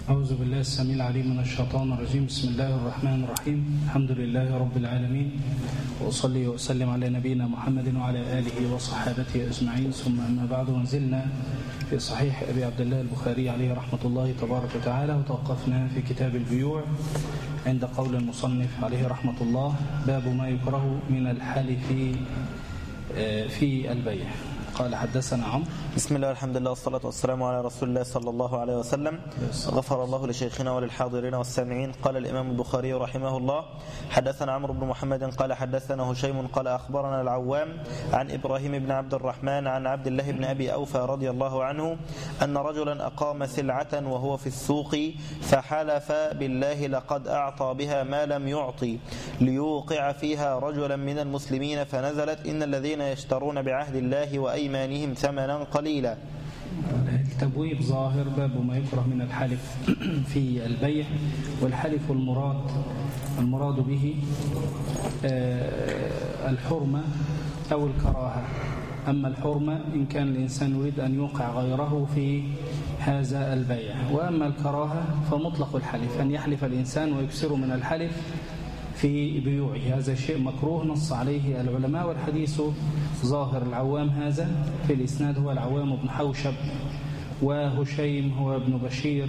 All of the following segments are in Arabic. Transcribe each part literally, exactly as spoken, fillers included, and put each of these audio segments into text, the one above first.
أعوذ بالله السميع العليم من الشيطان الرجيم. بسم الله الرحمن الرحيم. الحمد لله رب العالمين، وأصلي وأسلم على نبينا محمد وعلى آله وصحابته أجمعين، ثم أما بعد. ونزلنا في صحيح أبي عبد الله البخاري عليه رحمة الله تبارك وتعالى، وتوقفنا في كتاب البيوع عند قول المصنف عليه رحمة الله: باب ما يكره من الحلف في البيع. قال: حدثنا عمرو. بسم الله والحمد لله والصلاة والسلام على رسول الله صلى الله عليه وسلم. غفر الله لشيخنا وللحاضرين والسامعين. قال الإمام البخاري رحمه الله: حدثنا عمرو بن محمد قال حدثنا هشيم قال أخبرنا العوام عن إبراهيم بن عبد الرحمن عن عبد الله بن أبي أوفى رضي الله عنه أن رجلا أقام سلعة وهو في السوق فحلف بالله لقد أعطى بها ما لم يعطي ليوقع فيها رجلا من المسلمين، فنزلت: إن الذين يشترون بعهد الله وأيمانهم ثمنا قليلا. التبويب ظاهر. باب ما يكره من الحلف في البيع. والحلف المراد المراد به الحرمة أو الكراهة. أما الحرمة إن كان الإنسان يريد أن يوقع غيره في هذا البيع، وأما الكراهة فمطلق الحلف، أن يحلف الإنسان ويكسر من الحلف في بيوعه، هذا شيء مكروه نص عليه العلماء. والحديث ظاهر. العوام هذا في الإسناد هو العوام بن حوشب، وهشيم هو ابن بشير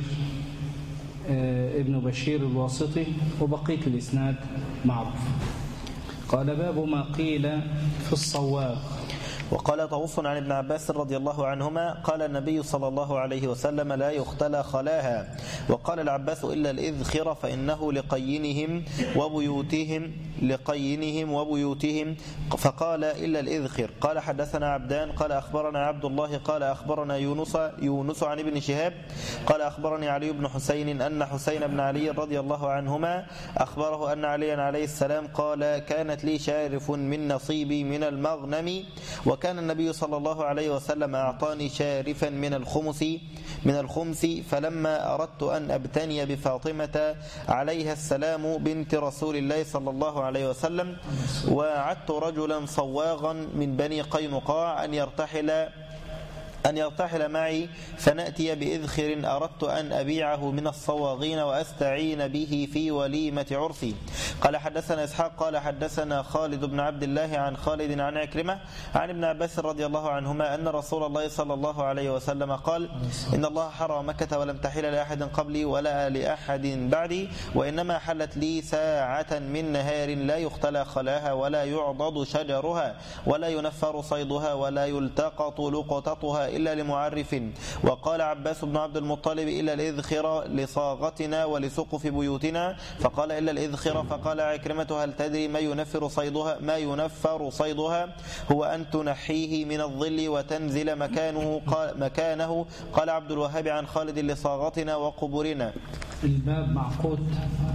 ابن بشير الواسطي، وبقية الإسناد معروف. قال: باب ما قيل في الصواغ. وقال طوف عن ابن عباس رضي الله عنهما قال النبي صلى الله عليه وسلم: لا يختلى خلاها. وقال العباس: إلا الإذخر فإنه لقينهم وبيوتهم لقينهم وبيوتهم. فقال: إلا الإذخر. قال: حدثنا عبدان قال أخبرنا عبد الله قال أخبرنا يونس يونس عن ابن شهاب قال أخبرني علي بن حسين أن حسين بن علي رضي الله عنهما أخبره أن عليا عليه السلام قال: كانت لي شارف من نصيبي من المغنم، وكان النبي صلى الله عليه وسلم أعطاني شارفا من الخمس من الخمس فلما أردت أن أبتني بفاطمة عليها السلام بنت رسول الله صلى الله عليه وسلم، وعدت رجلا صواغا من بني قينقاع أن يرتحل أن يرتحل معي فنأتي بإذخر أردت أن أبيعه من الصواغين وأستعين به في وليمة عرسي. قال: حدثنا إسحاق قال حدثنا خالد بن عبد الله عن خالد عن عكرمة عن ابن عباس رضي الله عنهما أن رسول الله صلى الله عليه وسلم قال: إن الله حرم مكة ولم تحل لأحد قبلي ولا لأحد بعدي، وإنما حلت لي ساعة من نهار لا يختلى خلاها ولا يعضد شجرها ولا ينفر صيدها ولا يلتقط لقطتها إلا لمعرف. وقال عباس بن عبد المطلب: إلا الإذخر لصاغتنا ولسقف بيوتنا. فقال: إلا الإذخر. فقال عكرمة: هل تدري ما ينفر صيدها ما ينفر صيدها؟ هو أن تنحيه من الظل وتنزل مكانه قال, مكانه قال عبد الوهاب عن خالد: لصاغتنا وقبورنا. الباب معقود،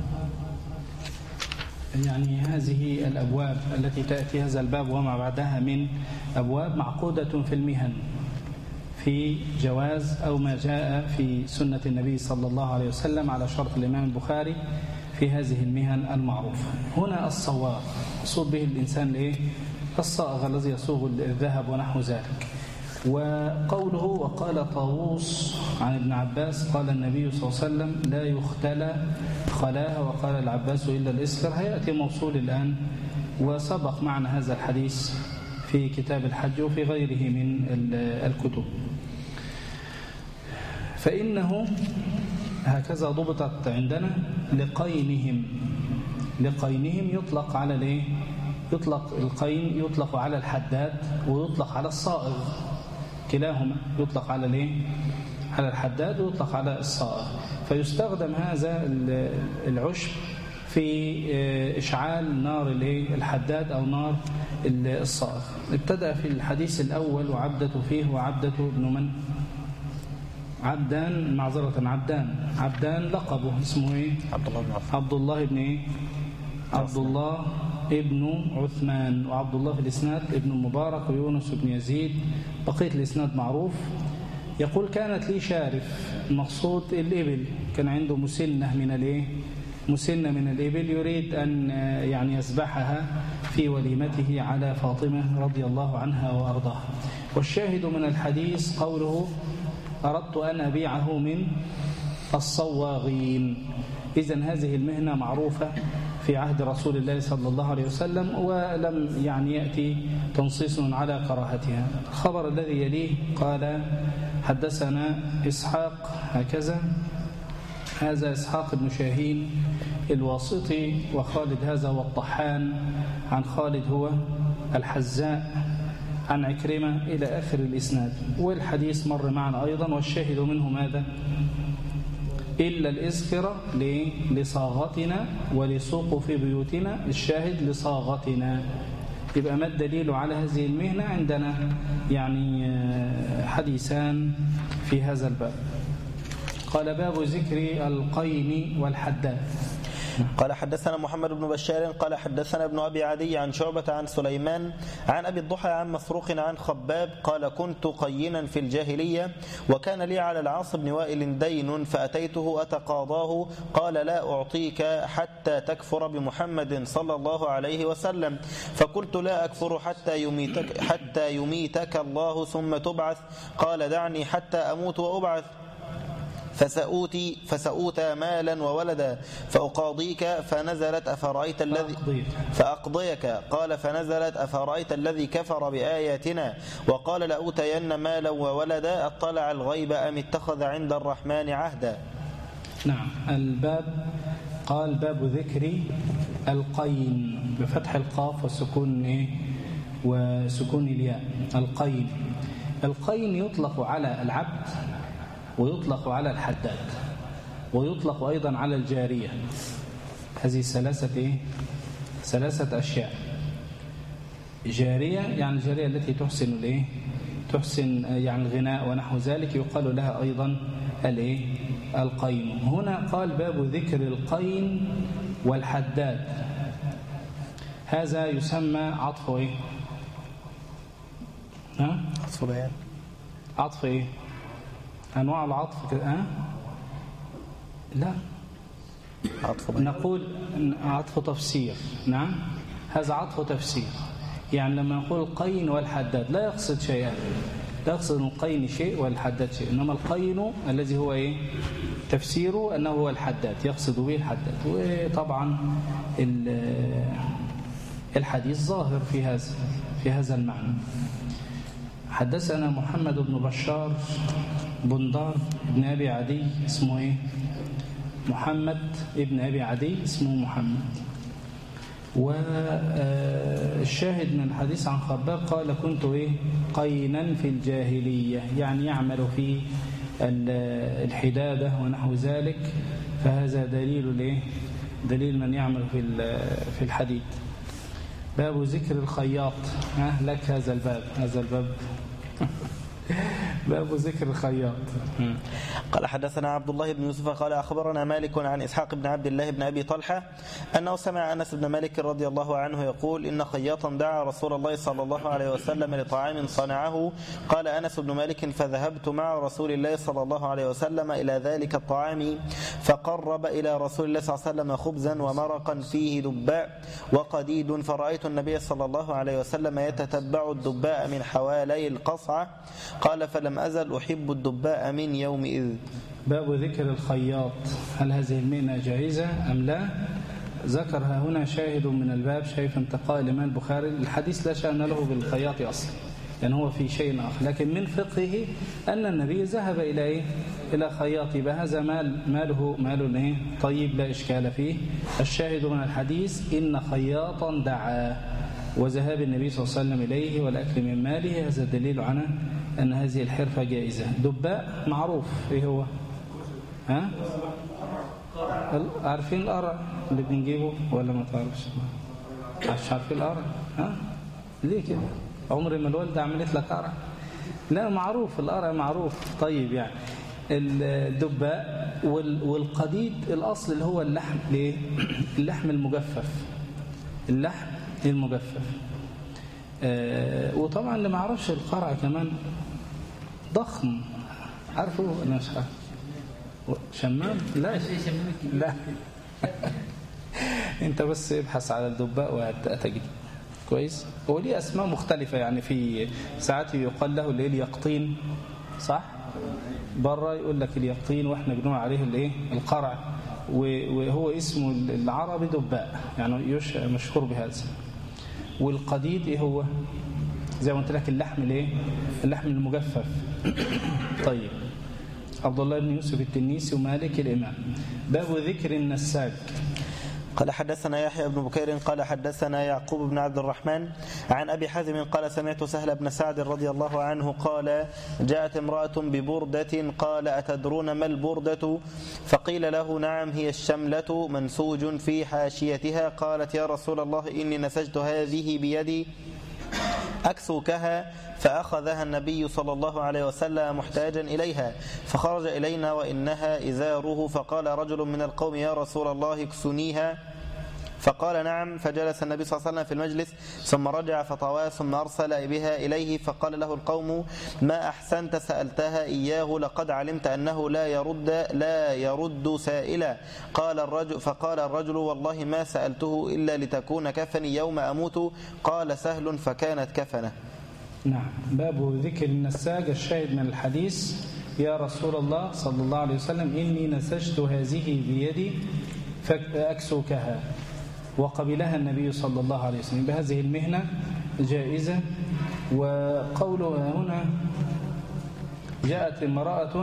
يعني هذه الأبواب التي تأتي هذا الباب وما بعدها من أبواب معقودة في المهن، في جواز أو ما جاء في سنة النبي صلى الله عليه وسلم على شرط الإمام البخاري في هذه المهن المعروفة. هنا الصواغ يصوب به الإنسان لإيه؟ الصائغ الذي يصوغ الذهب ونحو ذلك. وقوله: وقال طاووس عن ابن عباس قال النبي صلى الله عليه وسلم: لا يختلى خلاها. وقال العباس: إلا الإسكر. هيأتي موصول الآن، وسبق معنا هذا الحديث في كتاب الحج وفي غيره من الكتب. فإنه هكذا ضبطت عندنا: لقينهم. لقينهم يطلق على الايه؟ يطلق القين يطلق على الحداد ويطلق على الصائغ، كلاهما يطلق على الايه؟ على الحداد ويطلق على الصائغ. فيستخدم هذا العشب في إشعال نار الحداد أو نار الصائغ. ابتدأ في الحديث الأول وعبدة فيه وعبدة ابن من؟ عبدان، معذرة عبدان عبدان لقبه اسمه ايه؟ عبد الله بن عثمان. عبد الله ابن ايه؟ عبد الله ابن عثمان. وعبد الله في الإسناد ابن المبارك ويونس بن يزيد. بقية الإسناد معروف. يقول: كانت لي شارف، المقصود الإبل، كان عنده مسنة من الايه؟ مسنة من الإبل يريد أن يعني يذبحها في وليمته على فاطمة رضي الله عنها وأرضاها. والشاهد من الحديث قوله: أردت أن أبيعه من الصواغين. إذن هذه المهنة معروفة في عهد رسول الله صلى الله عليه وسلم، ولم يعني يأتي تنصيص على كراهتها. الخبر الذي يليه قال حدثنا إسحاق هكذا، هذا إسحاق بن شاهين الواسطي، وخالد هذا هو الطحان، عن خالد هو الحزاء، عن عكرمة إلى آخر الإسناد. والحديث مر معنا أيضا، والشاهد منه ماذا؟ إلا الإذخرة لصاغتنا ولسوق في بيوتنا، الشاهد لصاغتنا. يبقى ما الدليل على هذه المهنة؟ عندنا يعني حديثان في هذا الباب. قال باب ذكر القين والحداد. قال حدثنا محمد بن بشار قال حدثنا ابن أبي عدي عن شعبة عن سليمان عن أبي الضحى عن مسروق عن خباب قال كنت قينا في الجاهلية وكان لي على العاص بن وائل دين فأتيته أتقاضاه قال لا أعطيك حتى تكفر بمحمد صلى الله عليه وسلم، فقلت لا أكفر حتى يميتك, حتى يميتك الله ثم تبعث، قال دعني حتى أموت وأبعث فسأوتي فسأوتى مالا وولدا فأقاضيك، فنزلت أفرأيت الذي فأقضيك، قال فنزلت أفرأيت الذي كفر بآياتنا وقال لأوتين مالا وولدا، اطلع الغيب أم اتخذ عند الرحمن عهدا. نعم. الباب قال باب ذكر القين بفتح القاف وسكون ايه وسكون الياء. القين القين يطلق على العبد ويطلق على الحداد ويطلق أيضا على الجارية. هذه ثلاثة إيه؟ ثلاثة أشياء. جارية يعني الجارية التي تحسن الإيه؟ تحسن يعني الغناء ونحو ذلك، يقال لها أيضا الإيه؟ القين. هنا قال باب ذكر القين والحداد. هذا يسمى عطف إيه؟ ها؟ عطف بيان. عطف إيه؟ أنواع العطف كده أه؟ لا عطف نقول عطف تفسير. نعم، هذا عطف تفسير. يعني لما نقول القين والحداد لا يقصد شيئا، لا يقصد القين شيء والحداد شيء، إنما القين الذي هو إيه تفسيره أنه هو الحداد، يقصد به الحداد. وطبعا الحديث ظاهر في هذا في هذا المعنى. حدثنا محمد بن بشار بندار ابن أبي عدي، اسمه إيه؟ محمد ابن أبي عدي اسمه محمد. والشاهد من الحديث عن خباب قال كنت إيه؟ قينا في الجاهلية، يعني يعمل في الحدادة ونحو ذلك. فهذا دليل الإيه؟ دليل من يعمل في في الحديد. باب ذكر الخياط. ها لك هذا الباب هذا الباب باب ذكر الخياط. قال حدثنا عبد الله بن يوسف قال أخبرنا مالك عن إسحاق بن عبد الله بن أبي طلحة أنه سمع أنس بن مالك رضي الله عنه يقول إن خياطا دعا رسول الله صلى الله عليه وسلم لطعام صنعه. قال أنس بن مالك فذهبت مع رسول الله صلى الله عليه وسلم إلى ذلك الطعام فقرب إلى رسول الله صلى الله عليه وسلم خبزا ومرقا فيه دباء وقديد، فرأيت النبي صلى الله عليه وسلم يتتبع الدباء من حوالي القصعة. قال فلم أزل أحب الدباء من يومئذ. باب ذكر الخياط، هل هذه المهنة جائزة أم لا؟ ذكرها هنا شاهد من الباب، شايف انتقاء الإمام البخاري. الحديث لا شأن له بالخياط أصلا، يعني هو في شيء آخر، لكن من فقهه أن النبي ذهب إلى إيه؟ إلى خياط، بهذا مال ماله مال إيه؟ طيب لا إشكال فيه. الشاهد من الحديث إن خياطا دعا، وذهاب النبي صلى الله عليه وسلم إليه والأكل من ماله، هذا دليل على أن هذه الحرفة جائزة. دباء معروف إيه هو؟ ها؟ عارفين القرع اللي بنجيبه ولا ما تعرفش؟ مش عارفين القرع؟ ها؟ ليه كده؟ عمري ما الوالدة عملت لك قرع؟ لا معروف القرع معروف. طيب يعني الدباء والقديد الأصل اللي هو اللحم، ليه؟ اللحم المجفف، اللحم المجفف. آه وطبعا اللي ما عرفش القرع كمان ضخم، عارفه انا مش عارف. شمام؟ لا لا انت بس ابحث على الدباء وهتجد كويس. هو ليه اسماء مختلفه، يعني في ساعات يقال له اللي اليقطين، صح؟ بره يقول لك اليقطين، واحنا بنقول عليه الايه القرع، وهو اسمه العربي دباء، يعني مشهور بهذا. والقديد ايه هو؟ زي ما قلت لك اللحم الايه اللحم المجفف. طيب، عبد الله بن يوسف التنيسي ومالك الامام. باب ذكر النساج. قال حدثنا يحيى بن بكير قال حدثنا يعقوب بن عبد الرحمن عن أبي حازم قال سمعت سهل بن سعد رضي الله عنه قال جاءت امرأة ببردة قال أتدرون ما البردة؟ فقيل له نعم هي الشملة منسوج في حاشيتها. قالت يا رسول الله إني نسجت هذه بيدي أكسوكها. فأخذها النبي صلى الله عليه وسلم محتاجا إليها فخرج إلينا وإنها إزاره. فقال رجل من القوم يا رسول الله اكسنيها. فقال نعم. فجلس النبي صلى الله عليه وسلم في المجلس ثم رجع فطواه ثم أرسل بها إليه. فقال له القوم ما أحسنت سألتها إياه لقد علمت أنه لا يرد لا يرد سائلا. قال الرجل فقال الرجل والله ما سألته إلا لتكون كفني يوم أموت. قال سهل فكانت كفنه. نعم. باب ذكر النساج. الشاهد من الحديث يا رسول الله صلى الله عليه وسلم إني نسجت هذه بيدي فأكسوكها، وقبلها النبي صلى الله عليه وسلم بهذه المهنة جائزة. وقوله هنا جاءت امرأة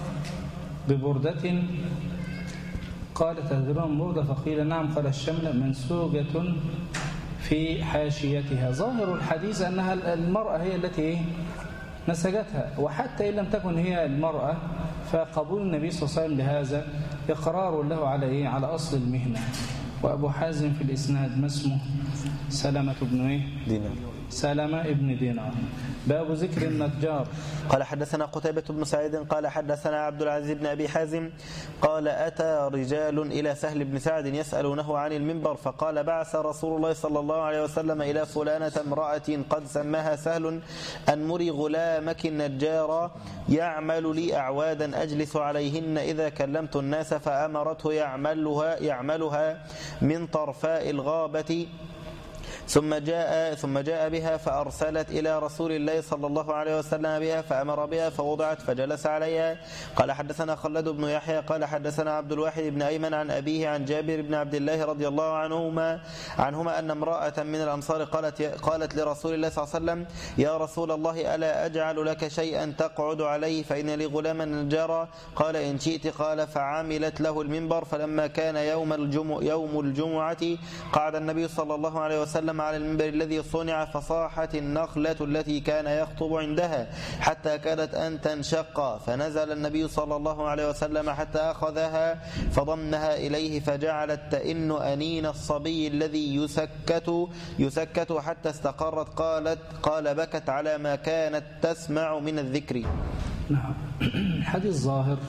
ببردة قالت تدرون بردة؟ فقيل نعم. قال الشملة منسوجة في حاشيتها. ظاهر الحديث أنها المرأة هي التي نسجتها، وحتى إن لم تكن هي المرأة فقبول النبي صلى الله عليه وسلم لهذا إقرار له على إيه؟ على أصل المهنة. وأبو حازم في الإسناد ما اسمه؟ سلمة بن إيه؟ دينار. سلمة ابن دينار. باب ذكر النجار. قال حدثنا قتيبة بن سعيد قال حدثنا عبد العزيز بن أبي حازم قال أتى رجال إلى سهل بن سعد يسألونه عن المنبر فقال بعث رسول الله صلى الله عليه وسلم إلى فلانة امرأة قد سماها سهل أن مري غلامك النجار يعمل لي أعوادا أجلس عليهن إذا كلمت الناس. فأمرته يعملها يعملها من طرفاء الغابة ثم جاء ثم جاء بها فأرسلت إلى رسول الله صلى الله عليه وسلم بها فأمر بها فوضعت فجلس عليها. قال حدثنا خلد بن يحيى قال حدثنا عبد الواحد بن أيمن عن أبيه عن جابر بن عبد الله رضي الله عنهما عنهما أن امرأة من الأنصار قالت قالت لرسول الله صلى الله عليه وسلم يا رسول الله ألا أجعل لك شيئا تقعد عليه فإن لي غلاما نجارا؟ قال إن شئت. قال فعملت له المنبر. فلما كان يوم الجمعة يوم الجمعة قعد النبي صلى الله عليه وسلم على المنبر الذي صنع فصاحت النخلة التي كان يخطب عندها حتى كادت أن تنشق. فنزل النبي صلى الله عليه وسلم حتى أخذها فضمها إليه فجعلت تئن أنين الصبي الذي يسكت يسكت حتى استقرت. قالت قال بكت على ما كانت تسمع من الذكر. نعم. حديث ظاهر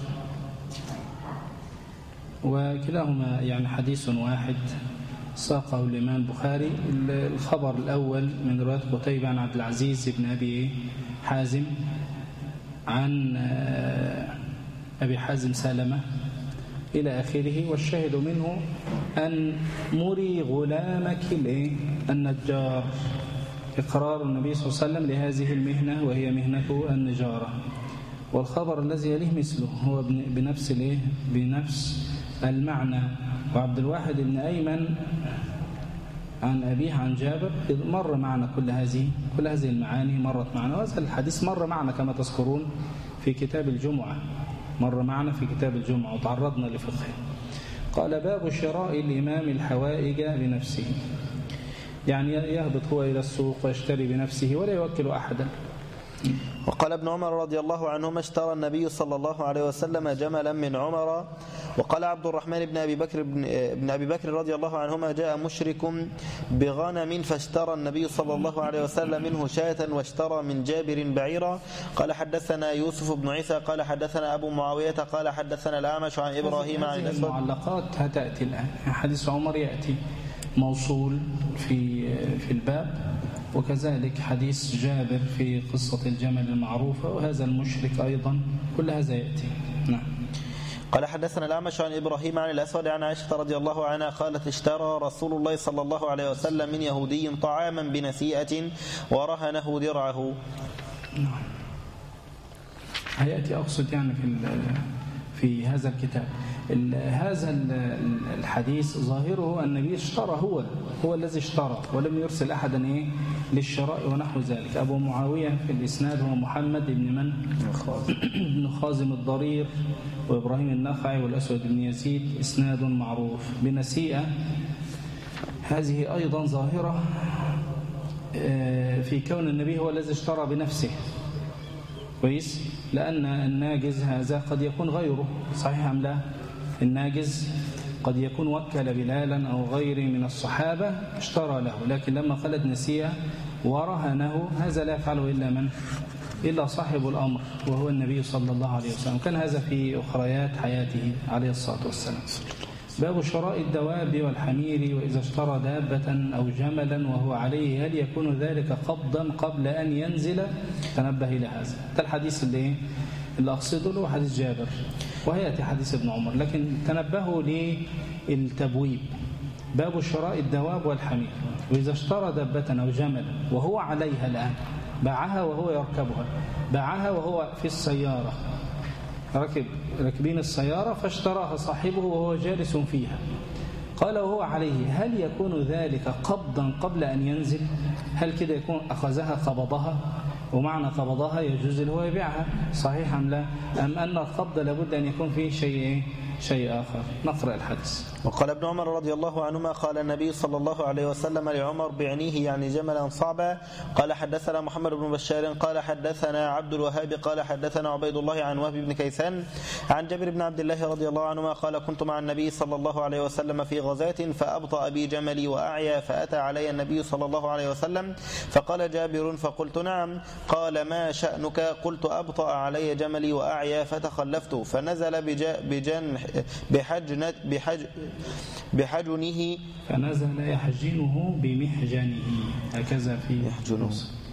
وكلاهما يعني حديث واحد ساقه الإمام البخاري. الخبر الأول من رواية قتيبة عن عبد العزيز بن أبي حازم عن أبي حازم سلمة إلى آخره. والشاهد منه أن مري غلامك النجار، إقرار النبي صلى الله عليه وسلم لهذه المهنة وهي مهنة النجارة. والخبر الذي يليه مثله هو بنفس بنفس المعنى. وعبد الواحد بن أيمن عن أبيه عن جابر مر معنا كل هذه كل هذه المعاني مرت معنا. وهذا الحديث مر معنا كما تذكرون في كتاب الجمعة، مر معنا في كتاب الجمعة وتعرضنا لفقهه. قال باب شراء الإمام الحوائج بنفسه، يعني يهبط هو إلى السوق ويشتري بنفسه ولا يوكل أحدا. وقال ابن عمر رضي الله عنهما اشترى النبي صلى الله عليه وسلم جملا من عمر. وقال عبد الرحمن بن أبي بكر بن أبي بكر رضي الله عنهما جاء مشرك بغنم فاشترى النبي صلى الله عليه وسلم منه شاة واشترى من جابر بعيرا. قال حدثنا يوسف بن عيسى قال حدثنا أبو معاوية قال حدثنا الأعمش عن إبراهيم عن الأسود. المعلقات هتأتي الآن. حديث عمر يأتي موصول في في الباب، وكذلك حديث جابر في قصة الجمل المعروفة، وهذا المشرك أيضا، كل هذا يأتي. نعم. قال حدثنا الأعمش عن إبراهيم عن الأسود عن عائشة رضي الله عنها قالت اشترى رسول الله صلى الله عليه وسلم من يهودي طعاما بنسيئة ورهنه درعه. نعم. هيأتي أقصد يعني في في هذا الكتاب. هذا الحديث ظاهره النبي اشترى، هو هو الذي اشترى ولم يرسل أحدا إيه للشراء ونحو ذلك. أبو معاوية في الإسناد هو محمد بن من؟ بن خازم الضرير وإبراهيم النخعي والأسود بن يزيد، إسناد معروف. بنسيئة هذه أيضا ظاهرة في كون النبي هو الذي اشترى بنفسه، كويس، لأن الناجز هذا قد يكون غيره، صحيح أم لا؟ الناجز قد يكون وكل بلالا أو غيره من الصحابة اشترى له، لكن لما قالت نسيئة ورهنه هذا لا يفعله إلا من؟ إلا صاحب الأمر وهو النبي صلى الله عليه وسلم. كان هذا في أخريات حياته عليه الصلاة والسلام. باب شراء الدواب والحمير، وإذا اشترى دابة أو جملا وهو عليه هل يكون ذلك قبضا قبل أن ينزل؟ تنبه إلى هذا. ده الحديث اللي اللي أقصده له حديث جابر، وهيأتي حديث ابن عمر، لكن تنبهوا للتبويب. باب شراء الدواب والحمير، وإذا اشترى دابة أو جملا وهو عليها الآن، باعها وهو يركبها، باعها وهو في السيارة، ركب ركبين السيارة فاشتراها صاحبه وهو جالس فيها، قال وهو عليه هل يكون ذلك قبضا قبل أن ينزل؟ هل كده يكون أخذها قبضها؟ ومعنى قبضها يجوز له يبيعها، صحيح أم لا؟ أم أن القبض لابد أن يكون فيه شيء شيء آخر؟ نقرأ الحديث. وقال ابن عمر رضي الله عنهما قال النبي صلى الله عليه وسلم لعمر بعنيه يعني جملا صعبا. قال حدثنا محمد بن بشار قال حدثنا عبد الوهاب قال حدثنا عبيد الله عن وهب بن كيسان عن جابر بن عبد الله رضي الله عنهما قال كنت مع النبي صلى الله عليه وسلم في غزاة فأبطأ بي جملي وأعيا فأتى علي النبي صلى الله عليه وسلم فقال جابر فقلت نعم، قال ما شأنك؟ قلت أبطأ علي جملي وأعيا فتخلفت، فنزل بجنح بحجنة بحج بحجنه فنزل يحجنه بمحجنه، هكذا في يحجنه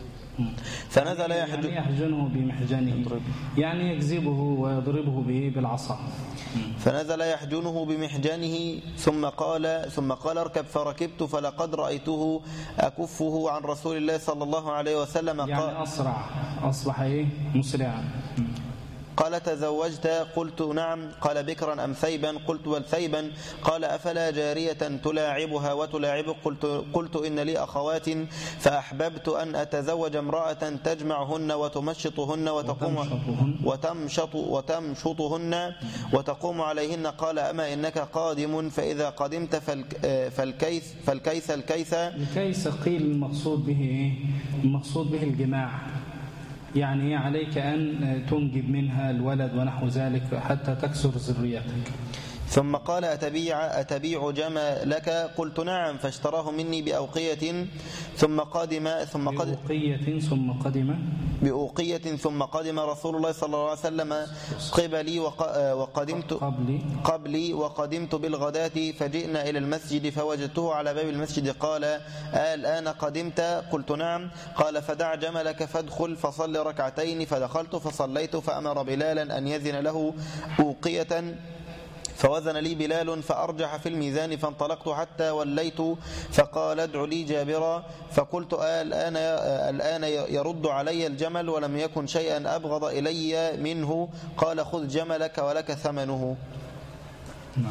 فنزل يحجنه, يعني يحجنه بمحجنه، يعني يجذبه ويضربه به بالعصا. فنزل يحجنه بمحجنه ثم قال ثم قال اركب، فركبت فلقد رأيته أكفه عن رسول الله صلى الله عليه وسلم. يعني قال أسرع، أصبح إيه مسرعا. قال تزوجت؟ قلت نعم. قال بكرا أم ثيبا؟ قلت بل ثيبا. قال أفلا جارية تلاعبها وتلاعبك؟ قلت, قلت إن لي أخوات فأحببت أن أتزوج امرأة تجمعهن وتمشطهن وتقوم وتمشط وتمشطهن وتقوم عليهن. قال أما إنك قادم، فإذا قدمت فالكيس فالكيس الكيس الكيس قيل المقصود به المقصود به الجماع، يعني عليك أن تنجب منها الولد ونحو ذلك حتى تكسر ذريتك. ثم قال أتبيع, أتبيع جملك؟ قلت نعم، فاشتراه مني بأوقية ثم قدم ثم قدم بأوقية ثم قدم بأوقية ثم قدم رسول الله صلى الله عليه وسلم قبلي وقدمت قبلي, قبلي وقدمت بالغداة، فجئنا إلى المسجد فوجدته على باب المسجد. قال الآن قدمت؟ قلت نعم. قال فدع جملك فادخل فصل ركعتين. فدخلت فصليت، فأمر بلالا أن يذن له أوقية، فوزن لي بلال فأرجح في الميزان، فانطلقت حتى وليت فقال ادع لي جابرا، فقلت الآن الآن يرد علي الجمل ولم يكن شيئا أبغض إلي منه. قال خذ جملك ولك ثمنه. نعم.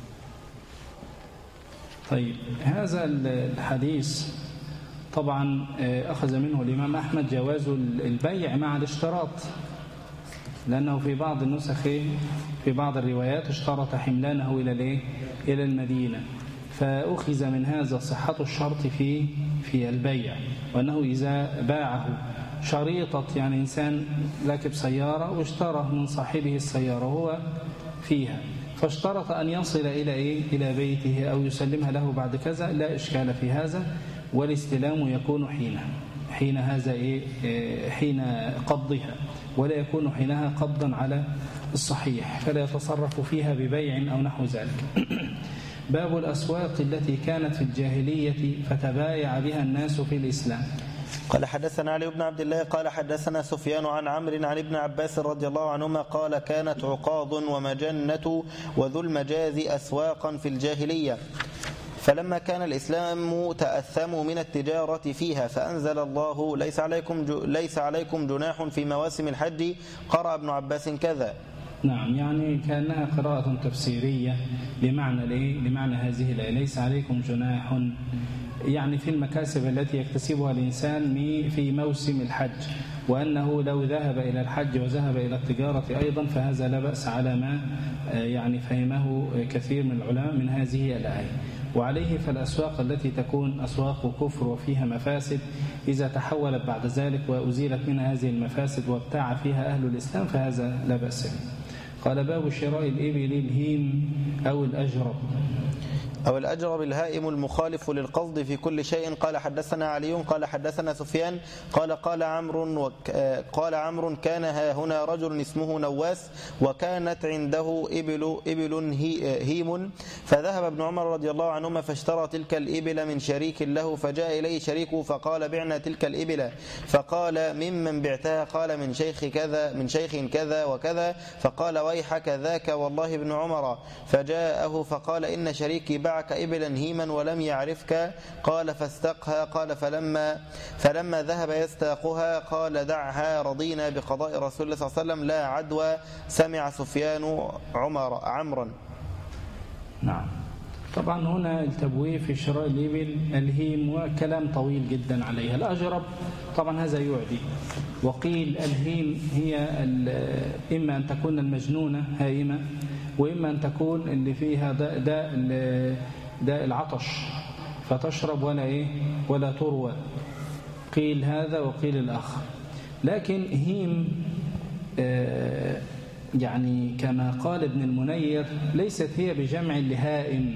طيب هذا الحديث طبعا أخذ منه الإمام أحمد جواز البيع مع الاشتراط، لأنه في بعض النسخ في بعض الروايات اشترط حملانه إلى الايه إلى المدينة، فأخذ من هذا صحة الشرط في في البيع، وأنه إذا باعه شريطة، يعني إنسان راكب سيارة واشترى من صاحبه السيارة وهو فيها، فاشترط أن يصل إلى إيه إلى بيته أو يسلمها له بعد كذا، لا إشكال في هذا، والاستلام يكون حينها حين هذا إيه حين قبضها، ولا يكون حينها قبضا على الصحيح، فلا يتصرف فيها ببيع أو نحو ذلك. باب الأسواق التي كانت في الجاهلية فتبايع بها الناس في الإسلام. قال حدثنا علي بن عبد الله قال حدثنا سفيان عن عمرو عن ابن عباس رضي الله عنهما قال كانت عقاض ومجنة وذو المجاز أسواقا في الجاهلية، فلما كان الإسلام تأثموا من التجارة فيها فأنزل الله ليس عليكم ليس عليكم جناح في مواسم الحج قرأ ابن عباس كذا. نعم، يعني كأنها قراءة تفسيرية لمعنى الايه لمعنى هذه الآية ليس عليكم جناح، يعني في المكاسب التي يكتسبها الإنسان في موسم الحج، وأنه لو ذهب إلى الحج وذهب إلى التجارة أيضا فهذا لا بأس على ما يعني فهمه كثير من العلماء من هذه الآية. وعليه فالأسواق التي تكون أسواق كفر وفيها مفاسد إذا تحولت بعد ذلك وأزيلت منها هذه المفاسد وابتاع فيها أهل الإسلام فهذا لا بأس به. قال باب شراء الإبل الهيم أو الأجرب. أو الأجرب الهائم المخالف للقصد في كل شيء. قال حدثنا علي قال حدثنا سفيان قال قال عمرو وك قال عمرو كان ها هنا رجل اسمه نواس وكانت عنده إبل إبل هيم فذهب ابن عمر رضي الله عنهما فاشترى تلك الإبل من شريك له فجاء إليه شريكه فقال بعنا تلك الإبل فقال ممن بعتها قال من شيخ كذا من شيخ كذا وكذا فقال ويحك ذاك والله ابن عمر فجاءه فقال إن شريكي باعك إبلا هيما ولم يعرفك قال فاستقها قال فلما فلما ذهب يستاقها قال دعها رضينا بقضاء رسول الله صلى الله عليه وسلم لا عدوى سمع سفيان عمر عمرا. نعم، طبعا هنا التبويه في شراء الإبل الهيم وكلام طويل جدا عليها. الأجرب طبعا هذا يعدي، وقيل الهيم هي إما أن تكون المجنونة هائمة وإما أن تكون اللي فيها داء داء داء العطش فتشرب ولا إيه ولا تروى. قيل هذا وقيل الآخر. لكن هيم آه يعني كما قال ابن المنير ليست هي بجمع لهائم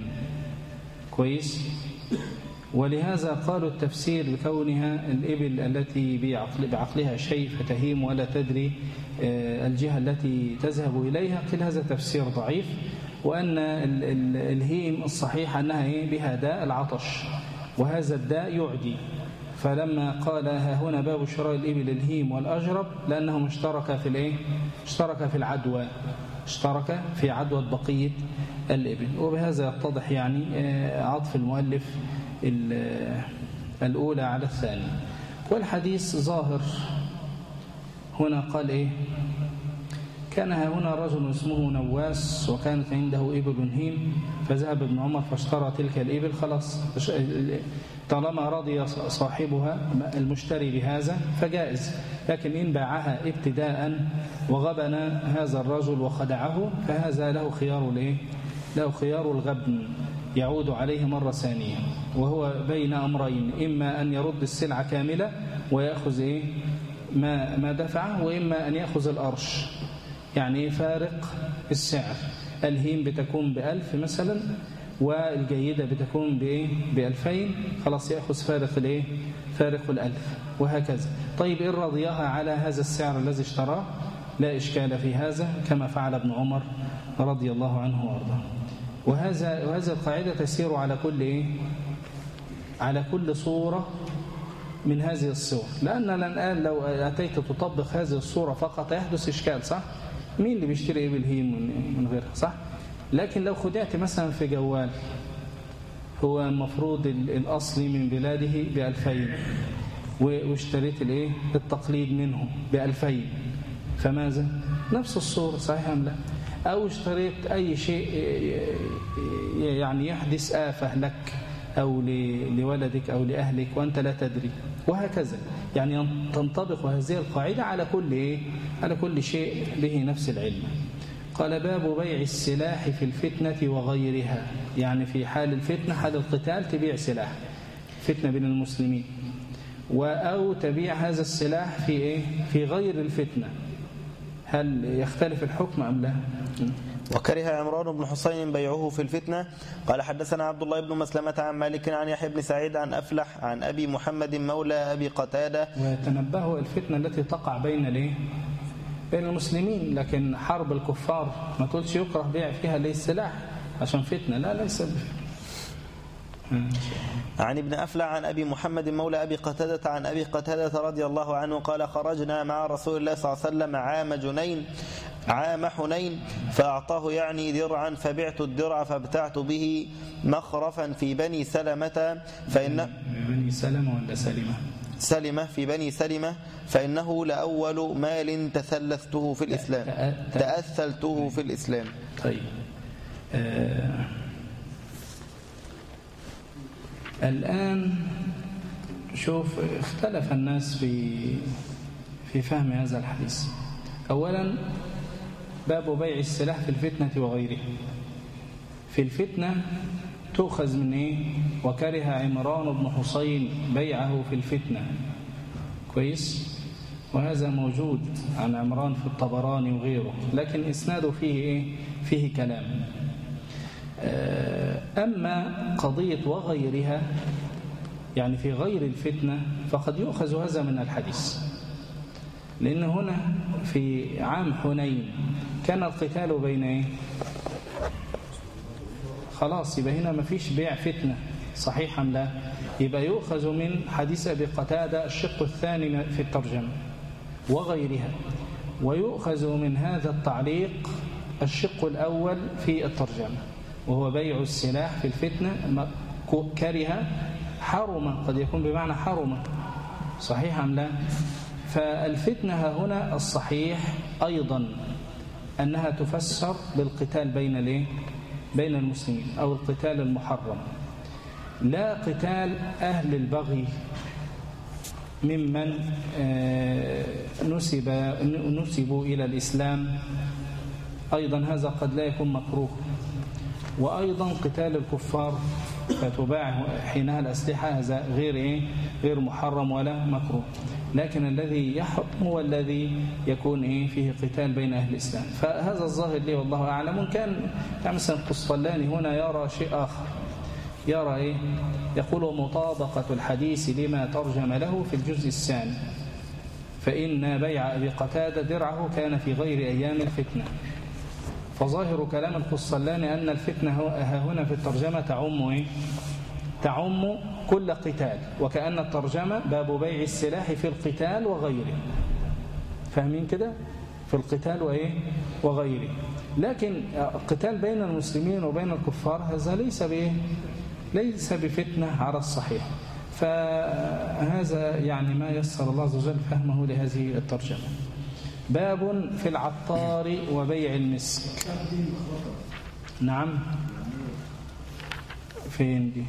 كويس، ولهذا قالوا التفسير بكونها الإبل التي بعقل بعقلها شيء فتهيم ولا تدري الجهة التي تذهب إليها، قيل هذا تفسير ضعيف، وأن الهيم الصحيح أنها بها داء العطش وهذا الداء يعدي. فلما قال ها هنا باب شراء الإبل الهيم والأجرب لأنهم اشترك في الإيه؟ اشترك في العدوى، اشترك في عدوى بقية الإبل. وبهذا يتضح يعني عطف المؤلف الأولى على الثاني. والحديث ظاهر هنا قال إيه؟ كان هنا رجل اسمه نواس وكانت عنده إبل هيم فذهب ابن عمر فاشترى تلك الإبل. خلاص طالما رضي صاحبها المشتري بهذا فجائز، لكن إن باعها ابتداء وغبن هذا الرجل وخدعه فهذا له خيار الايه؟ له خيار الغبن يعود عليه مرة ثانية، وهو بين أمرين، إما أن يرد السلعة كاملة ويأخذ إيه؟ ما ما دفعه، وإما أن يأخذ الأرش يعني فارق السعر. الهيم بتكون بألف مثلا والجيدة بتكون بإيه؟ بألفين، خلاص يأخذ فارق الإيه؟ فارق الألف وهكذا. طيب إن رضيها على هذا السعر الذي اشتراه لا إشكال في هذا كما فعل ابن عمر رضي الله عنه وارضاه. وهذا وهذه القاعدة تسير على كل إيه؟ على كل صورة من هذه الصور، لأننا الآن لو أتيت تطبق هذه الصورة فقط يحدث إشكال، صح؟ مين اللي بيشتري إبل هيم من غيرها، صح؟ لكن لو خدعت مثلا في جوال هو المفروض الأصلي من بلاده بألفين واشتريت الإيه؟ التقليد منه بألفين، فماذا؟ نفس الصورة، صحيح أم لا؟ أو اشتريت أي شيء يعني يحدث آفة لك أو لولدك أو لأهلك وأنت لا تدري، وهكذا. يعني تنطبق هذه القاعدة على كل إيه؟ على كل شيء به نفس العلم. قال باب بيع السلاح في الفتنة وغيرها، يعني في حال الفتنة حال القتال تبيع سلاح فتنة بين المسلمين، أو تبيع هذا السلاح في إيه؟ في غير الفتنة، هل يختلف الحكم أم لا؟ وكره عمران بن حسين بيعه في الفتنة. قال حدثنا عبد الله بن مسلمة عن مالك عن يحيى بن سعيد عن أفلح عن أبي محمد مولى أبي قتادة. ويتنبه الفتنة التي تقع بين ليه؟ بين المسلمين، لكن حرب الكفار ما تقولش يكره بيع فيها ليه السلاح عشان فتنة، لا ليس بفتنة. عن ابن أفلح عن أبي محمد مولى أبي قتادة عن أبي قتادة رضي الله عنه قال خرجنا مع رسول الله صلى الله عليه وسلم عام جنين عام حنين فأعطاه يعني درعا فبعت الدرع فابتعت به مخرفا في بني سلمة فإن بني سلمة ولا سلمة سلمة في بني سلمة فإنه لأول مال تثلثته في الإسلام تأثلته في الإسلام. طيب آه الآن شوف اختلف الناس في في فهم هذا الحديث. أولا باب بيع السلاح في الفتنة وغيره. في الفتنة تؤخذ من إيه؟ وكره عمران بن حسين بيعه في الفتنة. كويس؟ وهذا موجود عن عمران في الطبراني وغيره، لكن إسناده فيه إيه؟ فيه كلام. أما قضية وغيرها يعني في غير الفتنة فقد يؤخذ هذا من الحديث، لأن هنا في عام حنين كان القتال بين إيه؟ خلاص يبقى هنا ما فيش بيع فتنة، صحيح أم لا؟ يبقى يؤخذ من حديث أبي قتادة الشق الثاني في الترجمة وغيرها، ويؤخذ من هذا التعليق الشق الأول في الترجمة وهو بيع السلاح في الفتنة. كره حرم، قد يكون بمعنى حرم، صحيح أم لا؟ فالفتنة هنا الصحيح أيضا أنها تفسر بالقتال بين الايه؟ بين المسلمين أو القتال المحرم، لا قتال أهل البغي ممن نسب نسبوا إلى الإسلام، أيضا هذا قد لا يكون مكروه. وأيضا قتال الكفار فتباع حينها الأسلحة هذا غير إيه؟ غير محرم ولا مكروه، لكن الذي يحرم هو الذي يكون إيه؟ فيه قتال بين أهل الإسلام. فهذا الظاهر لي والله أعلم. كان مثلا القسطلاني هنا يرى شيء آخر، يرى إيه؟ يقول مطابقة الحديث لما ترجم له في الجزء الثاني، فإن بيع أبي قتادة درعه كان في غير أيام الفتنة. فظاهر كلام القسطلاني أن الفتنة هنا في الترجمة تعم إيه؟ تعم كل قتال، وكأن الترجمة باب بيع السلاح في القتال وغيره. فاهمين كده؟ في القتال وإيه؟ وغيره. لكن القتال بين المسلمين وبين الكفار هذا ليس بإيه؟ ليس بفتنة على الصحيح. فهذا يعني ما يسر الله عز وجل فهمه لهذه الترجمة. باب في العطار وبيع المسك. نعم، فين دي؟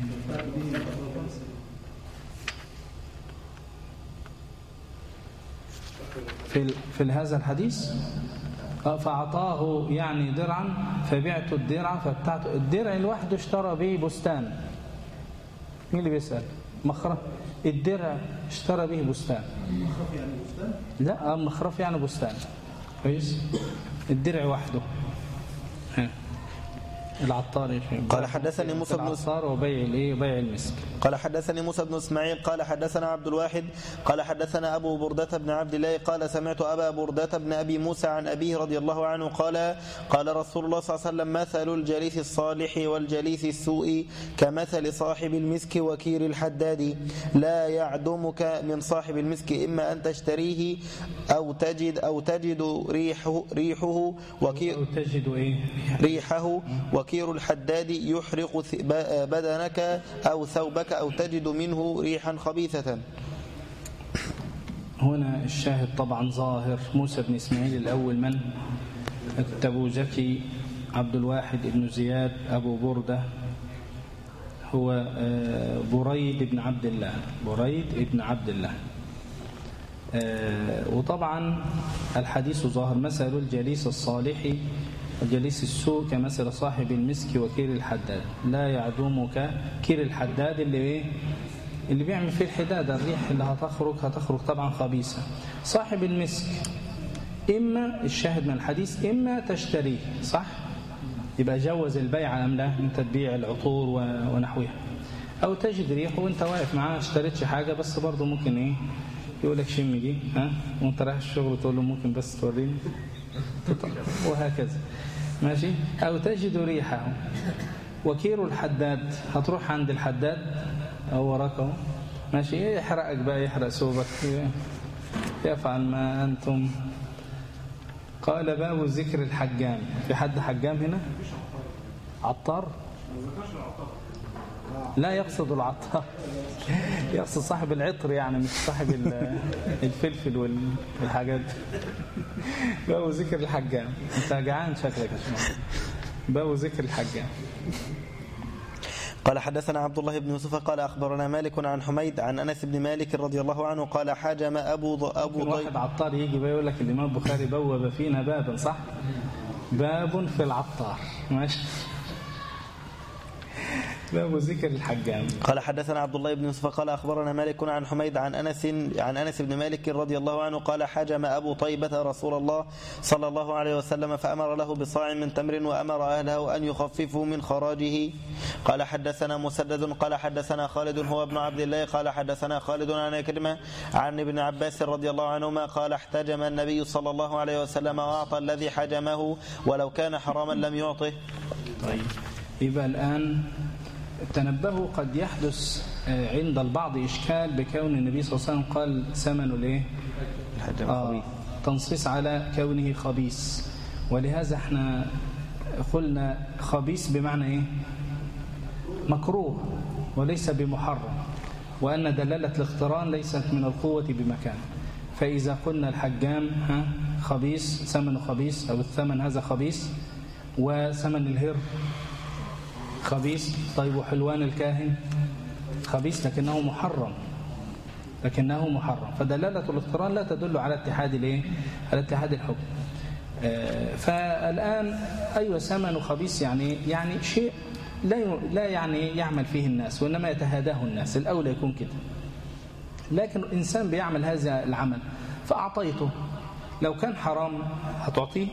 في في هذا الحديث فأعطاه يعني درعا فبعت الدرع فبتعت الدرع لوحده اشترى به بستان. مين اللي بيسأل؟ مخرف. الدرع اشترى به بستان. مخرف يعني بستان؟ لا، مخرف يعني بستان. كويس. الدرع وحده. ها. العطار. قال حدثني موسى بن العطار وبيع الايه؟ بيع المسك. قال حدثني موسى بن اسماعيل قال حدثنا عبد الواحد قال حدثنا ابو بردة بن عبد الله قال سمعت ابا بردة بن ابي موسى عن ابيه رضي الله عنه قال قال رسول الله صلى الله عليه وسلم مثل الجليس الصالح والجليس السوء كمثل صاحب المسك وكير الحداد لا يعدمك من صاحب المسك اما ان تشتريه او تجد او تجد ريحه ريحه وكير أو تجد ايه؟ ريحه وكير الحداد يحرق بدنك أو ثوبك أو تجد منه ريحا خبيثة. هنا الشاهد طبعا ظاهر. موسى بن إسماعيل الأول من؟ التبوذكي عبد الواحد بن زياد أبو بردة هو بريد بن عبد الله بريد بن عبد الله. وطبعا الحديث ظاهر مثل الجليس الصالح الجليس السوء كمثل صاحب المسك وكير الحداد لا يعدمك. كير الحداد اللي ايه؟ اللي بيعمل فيه الحداد، الريح اللي هتخرج هتخرج طبعا خبيثة. صاحب المسك إما الشاهد من الحديث إما تشتريه، صح؟ يبقى جوز البيع أم لا؟ أنت تبيع العطور ونحوها، أو تجد ريحه وأنت واقف معاه اشتريتش حاجة بس برضه ممكن إيه؟ يقول لك شم دي، ها؟ وأنت رايح الشغل تقول له ممكن بس توريني، وهكذا. ماشي. أو تجد ريحه. وكير الحداد هتروح عند الحداد أو وراكه، ماشي، يحرقك بقى، يحرق ثوبك، يفعل ما أنتم قال باب ذكر الحجام. في حد حجام هنا؟ عطار؟ لا يقصد العطار، يقصد صاحب العطر يعني، مش صاحب الفلفل والحاجات. باب ذكر الحجام. انت جعان شكلك يا شباب. باب ذكر الحجام. قال حدثنا عبد الله بن يوسف قال أخبرنا مالك عن حميد عن أنس بن مالك رضي الله عنه قال حجم أبو أبو طيب. واحد عطار يجي بيقول لك الإمام البخاري بوب فينا بابا، صح؟ باب في العطار. ماشي. باب ذكر الحجام. قال حدثنا عبد الله بن يوسف قال أخبرنا مالك عن حميد عن أنس عن أنس بن مالك رضي الله عنه قال حجم أبو طيبة رسول الله صلى الله عليه وسلم فأمر له بصاع من تمر وأمر أهله أن يخففوا من خراجه. قال حدثنا مسدد قال حدثنا خالد هو ابن عبد الله قال حدثنا خالد عن كلمة عن ابن عباس رضي الله عنهما قال احتجم النبي صلى الله عليه وسلم وأعطى الذي حجمه ولو كان حراما لم يعطه. طيب يبقى الآن تنبهوا، قد يحدث عند البعض إشكال بكون النبي صلى الله عليه وسلم قال ثمن الايه؟ الحجام آه تنصيص على كونه خبيث، ولهذا احنا قلنا خبيث بمعنى ايه؟ مكروه وليس بمحرم، وأن دلالة الاقتران ليست من القوة بمكان. فإذا قلنا الحجام ها خبيث، ثمن خبيث أو الثمن هذا خبيث، وثمن الهر خبيث، طيب وحلوان الكاهن خبيث لكنه محرم، لكنه محرم. فدلالة الاقتران لا تدل على اتحاد الايه؟ على اتحاد الحكم. آه فالآن أيوة ثمن خبيث يعني يعني شيء لا لا يعني يعمل فيه الناس، وإنما يتهاداه الناس، الأولى يكون كده. لكن الإنسان بيعمل هذا العمل فأعطيته، لو كان حرام هتعطيه؟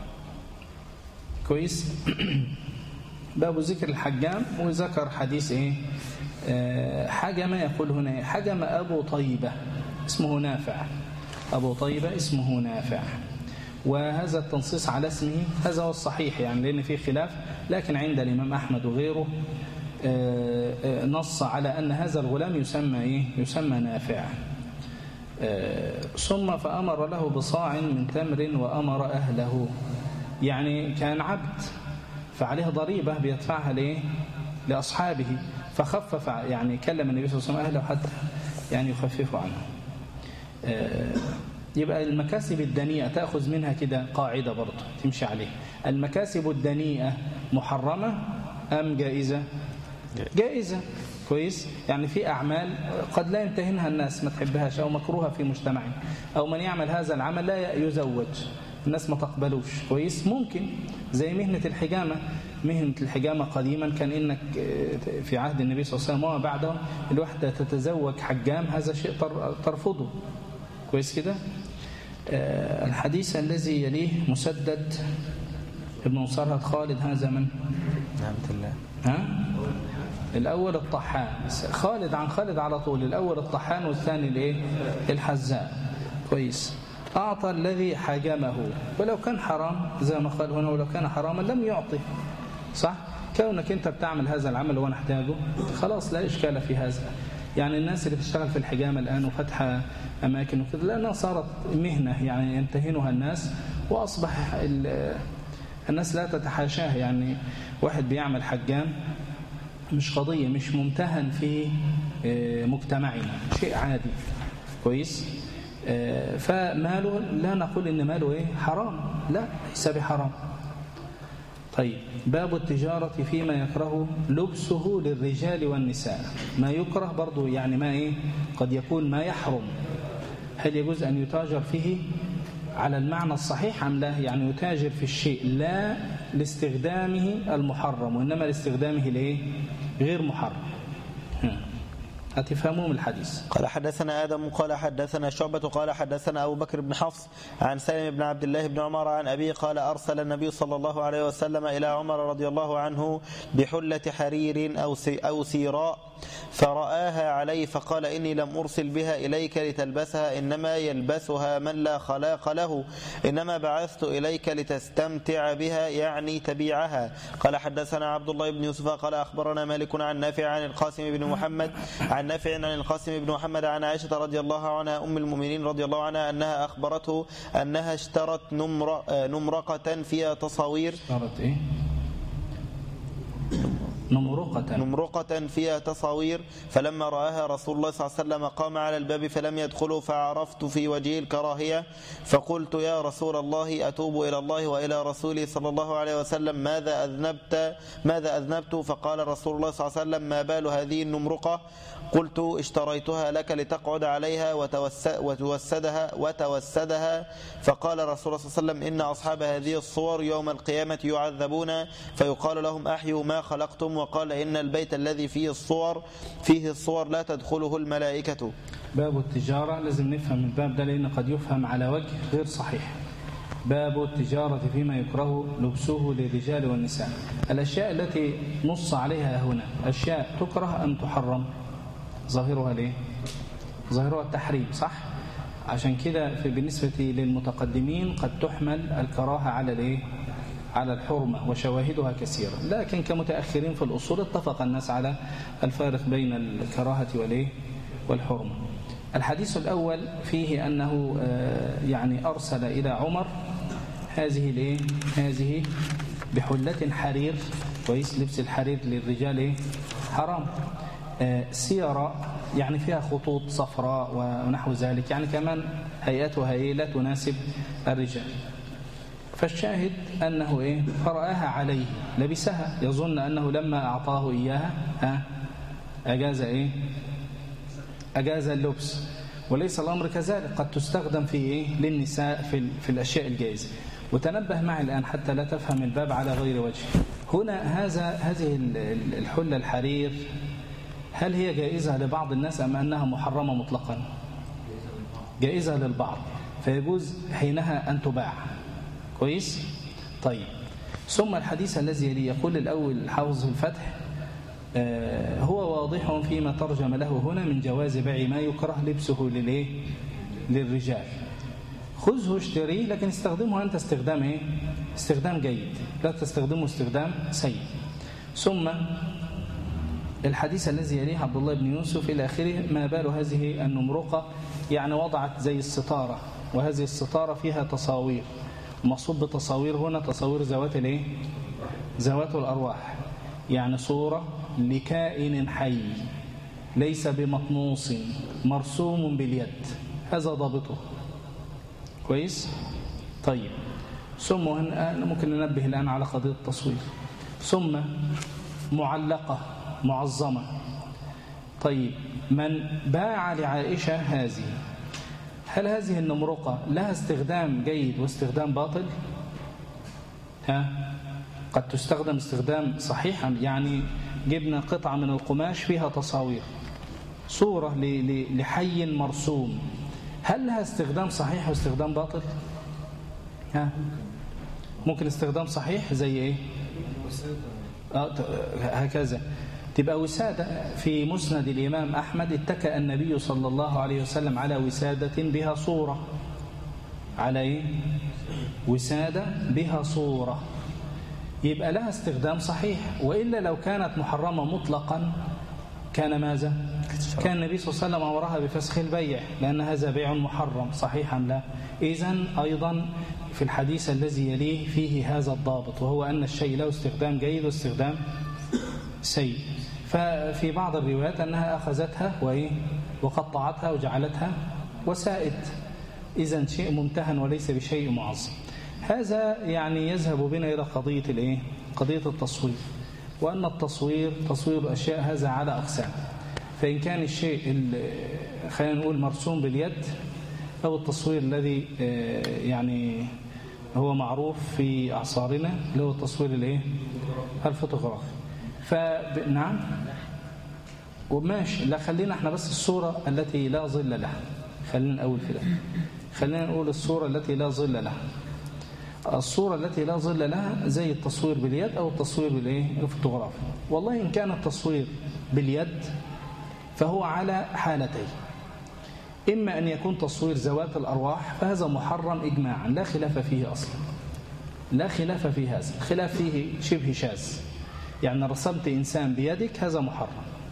كويس. باب ذكر الحجام. وذكر حديث ايه؟ آه حجم، يقول هنا حجم أبو طيبة اسمه نافع، أبو طيبة اسمه نافع، وهذا التنصيص على اسمه هذا هو الصحيح يعني، لأن فيه خلاف، لكن عند الإمام أحمد وغيره آه آه نص على أن هذا الغلام يسمى ايه؟ يسمى نافع. آه ثم فأمر له بصاع من تمر وأمر أهله، يعني كان عبد فعليه ضريبة بيدفعها ليه؟ لأصحابه، فخفف يعني كلم النبي صلى الله عليه وسلم أهله حتى يعني يخففوا عنه. يبقى المكاسب الدنيئة تأخذ منها كده قاعدة برضه تمشي عليه. المكاسب الدنيئة محرمة أم جائزة؟ جائزة. كويس. يعني في أعمال قد لا يمتهنها الناس، ما تحبهاش، أو مكروهة في مجتمعهم، أو من يعمل هذا العمل لا يزوج، الناس ما تقبلوش. كويس. ممكن زي مهنة الحجامة. مهنة الحجامة قديما كان إنك في عهد النبي صلى الله عليه وسلم وما بعده الوحدة تتزوج حجام، هذا شيء ترفضه. كويس كده. الحديث الذي يليه مسدد ابن مصرهد خالد هذا من؟ نعمة الله. ها؟ الأول الطحان، خالد عن خالد على طول، الأول الطحان والثاني الايه؟ الحزاء. كويس. أعطى الذي حجمه، ولو كان حرام زي ما قال هنا، ولو كان حراما لم يعطه. صح؟ كونك أنت بتعمل هذا العمل وأنا أحتاجه خلاص لا إشكال في هذا. يعني الناس اللي بتشتغل في الحجامة الآن وفتح أماكن وكذا، لأنها صارت مهنة يعني يمتهنها الناس، وأصبح الناس لا تتحاشاه. يعني واحد بيعمل حجام مش قضية، مش ممتهن في مجتمعنا، شيء عادي. كويس. فماله لا نقول إن ماله إيه؟ حرام، لا ليس بحرام. طيب باب التجارة فيما يكره لبسه للرجال والنساء. ما يكره برضو يعني ما إيه؟ قد يكون ما يحرم. هل يجوز أن يتاجر فيه على المعنى الصحيح أم لا؟ يعني يتاجر في الشيء لا لاستخدامه المحرم، وإنما لاستخدامه ليه؟ غير محرم. أتفهمون الحديث؟ قال حدثنا آدم قال حدثنا شعبة قال حدثنا أبو بكر بن حفص عن سالم بن عبد الله بن عمر عن أبي قال أرسل النبي صلى الله عليه وسلم إلى عمر رضي الله عنه بحلة حرير أو أو سيراء فرآها عليه فقال إني لم أرسل بها إليك لتلبسها، إنما يلبسها من لا خلاق له، إنما بعثت إليك لتستمتع بها يعني تبيعها. قال حدثنا عبد الله بن يوسف قال أخبرنا مالك عن نافع عن القاسم بن محمد عن عن نافع عن القاسم بن محمد عن عائشة رضي الله عنها أم المؤمنين رضي الله عنها أنها أخبرته أنها اشترت نمر نمرقة فيها تصاوير اشترت إيه؟ نمرقة نمرقة فيها تصاوير، فلما رآها رسول الله صلى الله عليه وسلم قام على الباب فلم يدخله، فعرفت في وجهه الكراهية، فقلت يا رسول الله أتوب إلى الله وإلى رسوله صلى الله عليه وسلم ماذا أذنبت ماذا أذنبت فقال رسول الله صلى الله عليه وسلم ما بال هذه النمرقة؟ قلت اشتريتها لك لتقعد عليها وتوسدها وتوسدها فقال رسول الله صلى الله عليه وسلم إن أصحاب هذه الصور يوم القيامة يعذبون فيقال لهم أحيوا ما خلقتم، وقال إن البيت الذي فيه الصور فيه الصور لا تدخله الملائكة. باب التجارة لازم نفهم الباب ده لأن قد يفهم على وجه غير صحيح. باب التجارة فيما يكره لبسه للرجال والنساء. الأشياء التي نص عليها هنا أشياء تكره أم تحرم؟ ظاهرها ليه؟ ظاهرها التحريم، صح؟ عشان كده في بالنسبة للمتقدمين قد تحمل الكراهة على الايه؟ على الحرمة وشواهدها كثيرة، لكن كمتأخرين في الأصول اتفق الناس على الفارق بين الكراهة والايه؟ والحرمة. الحديث الأول فيه أنه يعني أرسل إلى عمر هذه الايه؟ هذه بحلة حرير، كويس، لبس الحرير للرجال ايه؟ حرام. سيارة يعني فيها خطوط صفراء ونحو ذلك، يعني كمان هيئتها ايه؟ لا تناسب الرجال. فالشاهد أنه إيه؟ فرآها عليه لبسها، يظن أنه لما أعطاه إياها ها أجاز إيه؟ أجاز اللبس، وليس الأمر كذلك، قد تستخدم في إيه؟ للنساء في, في الأشياء الجائزة. وتنبه معي الآن حتى لا تفهم الباب على غير وجه. هنا هذا هذه الحلة الحرير هل هي جائزة لبعض الناس أم أنها محرمة مطلقا؟ جائزة للبعض، فيجوز حينها أن تباع، كويس؟ طيب، ثم الحديث الذي يلي يقول الأول حافظ الفتح آه هو واضح فيما ترجم له هنا من جواز بيع ما يكره لبسه للإيه؟ للرجال. خذه اشتريه، لكن استخدمه أنت استخدام إيه؟ استخدام جيد، لا تستخدمه استخدام سيء. ثم الحديث الذي يليه عبد الله بن يوسف إلى آخره ما بال هذه النمرقة، يعني وضعت زي الستارة، وهذه الستارة فيها تصاوير. مقصود بتصاوير هنا تصاوير ذوات الايه؟ ذوات الأرواح، يعني صورة لكائن حي ليس بمطموس مرسوم باليد، هذا ضابطه، كويس؟ طيب، ثم ممكن ننبه الآن على قضية التصوير. ثم معلقة معظمة. طيب، من باع لعائشة هذه، هل هذه النمرقة لها استخدام جيد واستخدام باطل؟ ها؟ قد تستخدم استخدام صحيحا، يعني جبنا قطعة من القماش فيها تصاوير، صورة لحي مرسوم، هل لها استخدام صحيح واستخدام باطل؟ ها؟ ممكن استخدام صحيح زي ايه؟ آه هكذا تبقى وسادة. في مسند الإمام أحمد اتكأ النبي صلى الله عليه وسلم على وسادة بها صورة، على إيه؟ وسادة بها صورة، يبقى لها استخدام صحيح. وإلا لو كانت محرمة مطلقا كان ماذا؟ كان النبي صلى الله عليه وسلم أمرها بفسخ البيع، لأن هذا بيع محرم، صحيحا لا. إذن أيضا في الحديث الذي يليه فيه هذا الضابط، وهو أن الشيء له استخدام جيد واستخدام سيء. ففي بعض الروايات أنها أخذتها وإيه؟ وقطعتها وجعلتها وسائد، إذن شيء ممتهن وليس بشيء معظم. هذا يعني يذهب بنا إلى قضية الإيه؟ قضية التصوير، وأن التصوير تصوير أشياء هذا على أقسام. فإن كان الشيء خلينا نقول مرسوم باليد، أو التصوير الذي يعني هو معروف في أعصارنا اللي هو التصوير الإيه؟ الفوتوغرافي. فنعم وماشي، لا خلينا احنا بس الصورة التي لا ظل لها، خلينا نقول في ده، خلينا نقول الصورة التي لا ظل لها. الصورة التي لا ظل لها زي التصوير باليد أو التصوير بالايه؟ الفوتوغرافي. والله إن كان التصوير باليد فهو على حالتين، إما أن يكون تصوير ذوات الأرواح فهذا محرم إجماعا لا خلاف فيه أصلا، لا خلاف في هذا، الخلاف فيه شبه شاذ، يعني رسمت إنسان بيدك هذا محرم،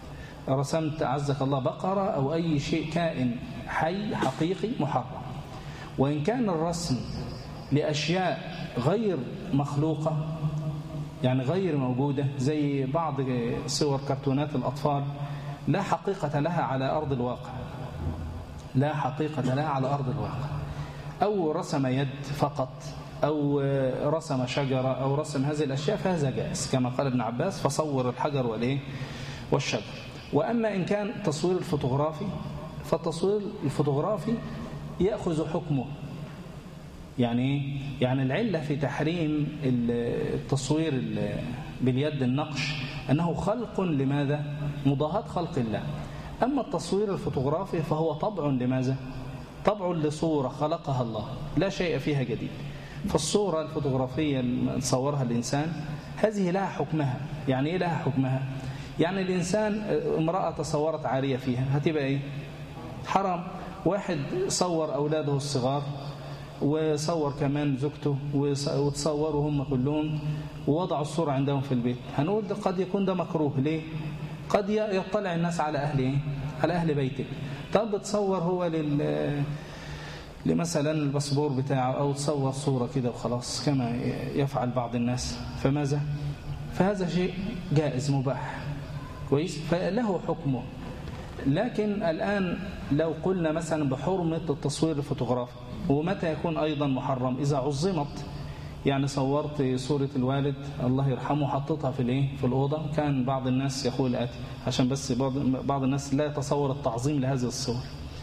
رسمت عزك الله بقرة أو أي شيء كائن حي حقيقي محرم. وإن كان الرسم لأشياء غير مخلوقة يعني غير موجودة زي بعض صور كرتونات الأطفال لا حقيقة لها على أرض الواقع، لا حقيقة لها على أرض الواقع، أو رسم يد فقط أو رسم شجرة أو رسم هذه الأشياء فهذا جائز كما قال ابن عباس فصور الحجر والإيه والشجر. وأما إن كان تصوير الفوتوغرافي فالتصوير الفوتوغرافي يأخذ حكمه. يعني يعني العلة في تحريم التصوير باليد النقش أنه خلق لماذا؟ مضاهاة خلق الله. أما التصوير الفوتوغرافي فهو طبع لماذا؟ طبع لصورة خلقها الله لا شيء فيها جديد. فالصورة الفوتوغرافية اللي صورها الإنسان هذه لها حكمها. يعني إيه لها حكمها؟ يعني الإنسان امرأة تصورت عارية فيها هتبقى إيه؟ حرام. واحد صور أولاده الصغار وصور كمان زوجته وتصوروا هم كلهم ووضعوا الصورة عندهم في البيت، هنقول ده قد يكون ده مكروه. ليه؟ قد يطلع الناس على أهل إيه؟ على أهل بيته. طب بتصور هو لل لمثلا الباسبور بتاعه أو تصور صورة كده وخلاص كما يفعل بعض الناس، فماذا؟ فهذا شيء جائز مباح كويس فله حكمه. لكن الآن لو قلنا مثلا بحرمة التصوير الفوتوغرافي ومتى يكون أيضا محرم؟ إذا عظمت. يعني صورت صورة الوالد الله يرحمه حطتها في الايه في الأوضة، كان بعض الناس يقول آتي عشان بس بعض الناس لا يتصور التعظيم لهذه الصور،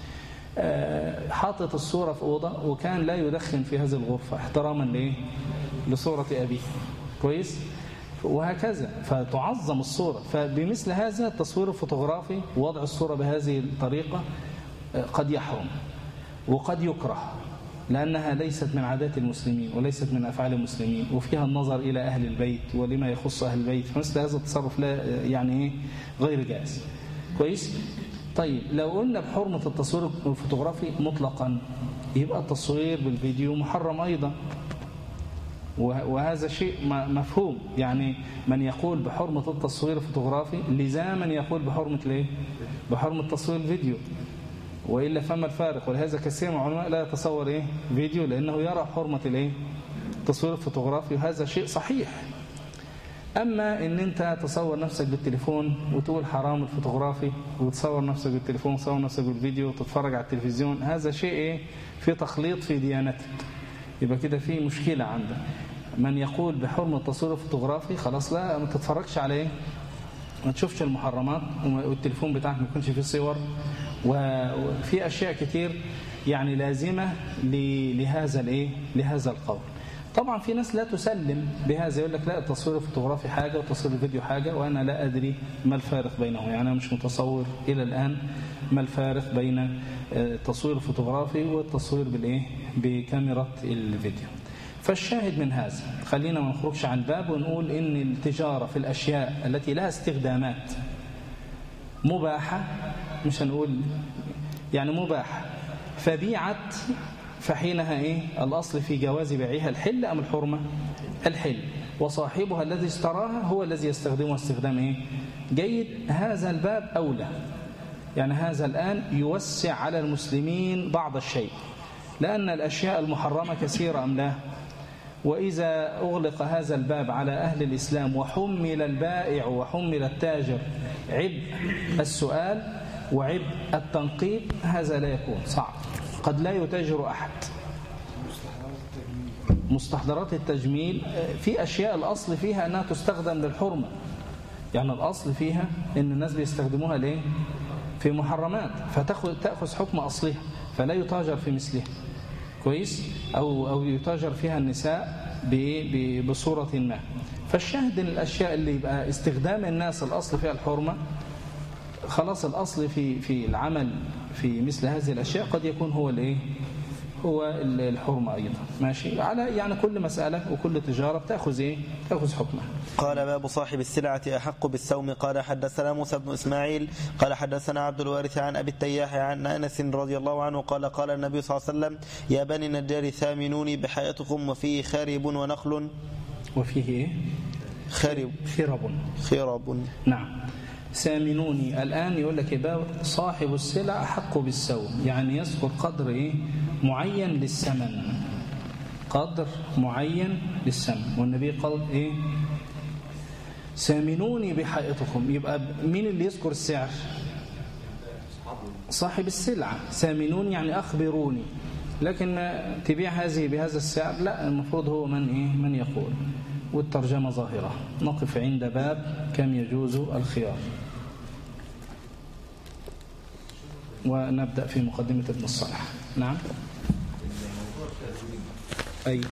حاطط الصورة في أوضة وكان لا يدخن في هذه الغرفة احتراما لإيه لصورة أبيه كويس وهكذا، فتعظم الصورة. فبمثل هذا التصوير الفوتوغرافي ووضع الصورة بهذه الطريقة قد يحرم وقد يكره لأنها ليست من عادات المسلمين وليست من أفعال المسلمين وفيها النظر إلى أهل البيت ولما يخص أهل البيت، فمثل هذا التصرف لا يعني غير جائز كويس. طيب لو قلنا بحرمة التصوير الفوتوغرافي مطلقا يبقى التصوير بالفيديو محرم أيضا، وهذا شيء مفهوم. يعني من يقول بحرمة التصوير الفوتوغرافي لزاما يقول بحرمة الايه بحرمة تصوير الفيديو، وإلا فما الفارق. ولهذا كثير من العلماء لا يتصور ايه فيديو لأنه يرى حرمة الايه التصوير الفوتوغرافي وهذا شيء صحيح. أما إن أنت تصور نفسك بالتليفون وتقول حرام الفوتوغرافي وتصور نفسك بالتليفون وتصور نفسك بالفيديو وتتفرج على التلفزيون، هذا شيء إيه في تخليط في ديانتك، يبقى كده في مشكلة عندك. من يقول بحرمة التصوير الفوتوغرافي خلاص لا ما تتفرجش عليه ما تشوفش المحرمات والتليفون بتاعك ما يكونش فيه صور وفي أشياء كتير يعني لازمة لهذا الإيه لهذا القول. طبعا في ناس لا تسلم بهذا، يقول لك لا التصوير الفوتوغرافي حاجة والتصوير الفيديو حاجة وأنا لا أدري ما الفارق بينهم. يعني أنا مش متصور إلى الآن ما الفارق بين التصوير الفوتوغرافي والتصوير بالإيه بكاميرا الفيديو. فالشاهد من هذا خلينا ما نخرجش عن الباب ونقول إن التجارة في الأشياء التي لها استخدامات مباحة، مش هنقول يعني مباحة فبيعت، فحينها إيه الأصل في جواز بيعها الحل أم الحرمة؟ الحل، وصاحبها الذي اشتراها هو الذي يستخدمها استخدام إيه جيد. هذا الباب أولى، يعني هذا الآن يوسع على المسلمين بعض الشيء، لأن الأشياء المحرمة كثيرة أم لا؟ وإذا أغلق هذا الباب على أهل الإسلام وحمل البائع وحمل التاجر عبء السؤال وعبء التنقيب هذا لا يكون صعب، قد لا يتاجر أحد. مستحضرات التجميل في أشياء الأصل فيها أنها تستخدم للحرمة، يعني الأصل فيها أن الناس بيستخدموها ليه؟ في محرمات، فتأخذ تأخذ حكم أصلها فلا يتاجر في مثلها كويس، أو أو يتاجر فيها النساء بصورة ما. فالشاهد ان الأشياء اللي يبقى استخدام الناس الأصل فيها الحرمة، خلاص الأصل في في العمل في مثل هذه الأشياء قد يكون هو الايه هو الحرمة أيضا. ماشي على يعني كل مسألة وكل تجارة بتأخذ ايه تأخذ حكمها. قال باب صاحب السلعة أحق بالسوم. قال حدثنا موسى بن إسماعيل قال حدثنا عبد الوارث عن أبي التياح عن أنس رضي الله عنه قال قال النبي صلى الله عليه وسلم يا بني النجار ثامنوني بحياتكم وفيه خارب ونخل. وفيه ايه خارب خرب خرب نعم سامنوني الآن يقول لك يبقى صاحب السلع أحق بالسوم، يعني يذكر قدر إيه معين للثمن، قدر معين للثمن. والنبي قال إيه سامنوني بحائطكم، يبقى مين اللي يذكر السعر؟ صاحب السلعة. سامنوني يعني أخبروني، لكن تبيع هذه بهذا السعر لا، المفروض هو من إيه من يقول. والترجمة ظاهرة. نقف عند باب كم يجوز الخيار، ونبدأ في مقدمة ابن الصلاح. نعم. أي